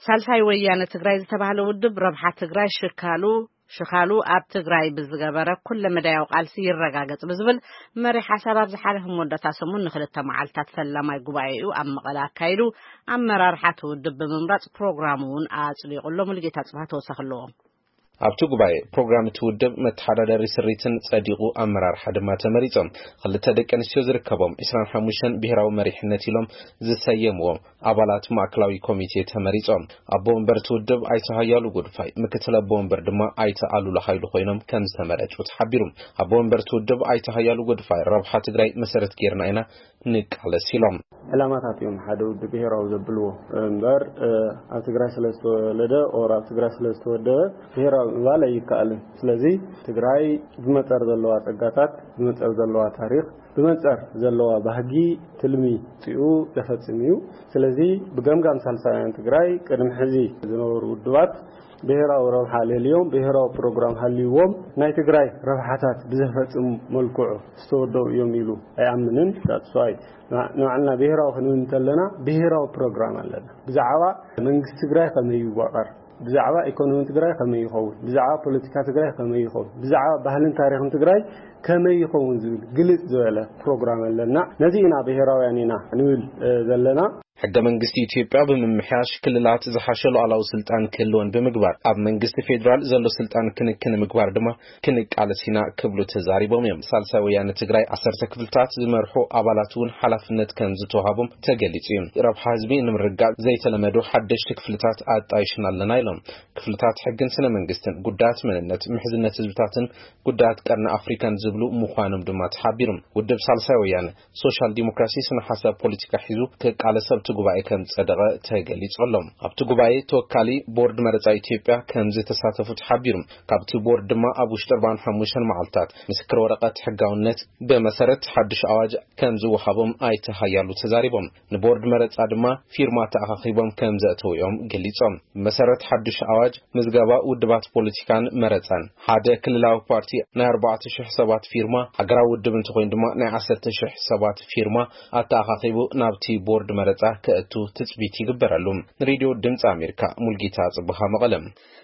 ሳልሳይ ወያነ ትግራይ ዝተባሃለ ውድብ ረብሓ ትግራይ ሽካሉ ኣብ ትግራይ ብዝገበረ ኩለ መዳያው ቃልሲ ይረጋገጽ ብዝብል መሪ ሓሳብ ኣብ ዝሓለፈ ሞደታ ሰሙን ንኽልተ መዓልታት ፈላማይ ጉባኤኡ ኣብ መቐለ ኣካይዱ ኣመራርሓ ውድብ ብምምራጽ ፕሮግራሙን ኣጽሊቁሎ ሙሉጌታ ጽባህ ተወሰኸለዎ ኣብቲ ጉባኤ ፕሮግራም ትውድብ መተሓዳደሪ ስሪትን ጸዲቁ ኣመራርሓ ድማ ተመሪጾም ክልተ ደቂ ኣንስትዮ ዝርከቦም 25 ብሄራዊ መሪሕነት ኢሎም ዝሰየምዎም ኣባላት ማእከላዊ ኮሚቴ ተመሪጾም ኣቦ ወንበር ትውድብ ኣይተ ሃያሉ ጉድፋይ ምክትል ኣቦ ወንበር ድማ ኣይተ ኣሉላ ኃይሉ ኮይኖም ከም ዝተመረጹ ተሓቢሩ ኣቦ ወንበር ትውድብ ኣይተ ሃያሉ ጉድፋይ ረብሓ ትግራይ መሰረት ጌርና ኢና ንቃለስ ኢሎም ዕላማታት እዮም ሓደ ውድብ ብሄራዊ ዘብልዎ እምበር ኣብ ትግራይ ስለዝተወለደ ኦር ኣብ ትግራይ ስለዝተወደበ ብሄራዊ ምባል ኣይከኣልን ስለዚ ትግራይ ብመጸር ዘለዋ ጸጋታት ብመጸር ዘለዋ ታሪኽ ብመጸር ዘለዋ ባህጊ ትልሚ ጽኡ ተፈጽም እዩ ስለዚ ብገምጋም ሳልሳውያን ትግራይ ቅድሚ ሕዚ ዝነበሩ ውድባት ብሄራዊ ረብሓ ለልዮም ብሄራዊ ፕሮግራም ሃልይዎም ናይ ትግራይ ረብሓታት ብዘፈጽም መልክዑ ዝተወደው እዮም ኢሉ ኣይኣምንን ዳጽዋይ ንዓልና ብሄራዊ ክንብል እንተለና ብሄራዊ ፕሮግራም ኣለና ብዛዕባ መንግስቲ ትግራይ ከመይ ይዋቀር ብዛዕባ ኢኮኖሚ ትግራይ ከመይ ይኸውን ብዛዕባ ፖለቲካ ትግራይ ከመይ ይኸውን ብዛዕባ ባህልን ታሪኽን ትግራይ ከመይ ይኸውን ዝብል ግልጽ ዝበለ ፕሮግራም ኣለና ነዚ ኢና ብሄራውያን ኢና ንብል ዘለና ሕገ መንግስቲ ኢትዮጵያ በመምሕያሽ ክልላት ዝሓሸሉ ኣላው ስልጣን ክልወን ብምግባር ኣብ መንግስቲ ፌደራል ዘሎ ስልጣን ክንክን ምግባር ድማ ክንቃለሲና ክብሉ ተዛሪቦም እዮም ሳልሳይ ወያነ ትግራይ 10 ክፍልታት ዝመርሑ አባላቱን ሓላፍነት ከም ዝተዋሃቦም ተገሊጹ እዩ ረብሓ ህዝቢ ንምርጋጽ ዘይተለመዱ ሓደሽቲ ክፍልታት ኣጣይሽና ኣለና ኢሎም ክፍልታት ሕግን ስነ መንግስትን ጉዳያት መንነት ምሕዝነት ህዝብታትን ጉዳያት ቀርኒ ኣፍሪካን ዝብሉ ምዃኖም ድማ ተሓቢሮም ውድብ ሳልሳይ ወያነ ሶሻል ዲሞክራሲ ስነ ሐሳብ ፖለቲካ ሒዙ ከቃለሰብ ጉባኤ ከም ጸደቀ ተገሊጾሎም ኣብቲ ጉባኤ ተወካሊ ቦርድ መረጻ ኢትዮጵያ ከም ዝተሳተፉ ተሓቢሮም ካብቲ ቦርድ ድማ ኣብ ውሽጢ 45 መዓልታት ምስክር ወረቀት ሕጋውነት በመሰረት ሓድሽ አዋጅ ከም ዝወሃቦም ኣይተሃያሉ ተዛሪቦም ንቦርድ መረጻ ድማ ፊርማ ተኣኻኺቦም ከም ዘእተውዮም ገሊጾም መሰረት ሓድሽ አዋጅ ምዝገባ ውድባት ፖለቲካን መረጻን ሓደ ክልላዊ ፓርቲ ናይ 4000 ሰባት ፊርማ ሃገራዊ ውድብ እንትኮን ድማ ናይ 10000 ሰባት ፊርማ ኣተኣኻኺቡ ናብቲ ቦርድ መረጻ ከእቱ ትጽቢት ይግበራሉ ሬዲዮ ድምጽ አሜሪካ ሙልጌታ ጽብሃ መቀለም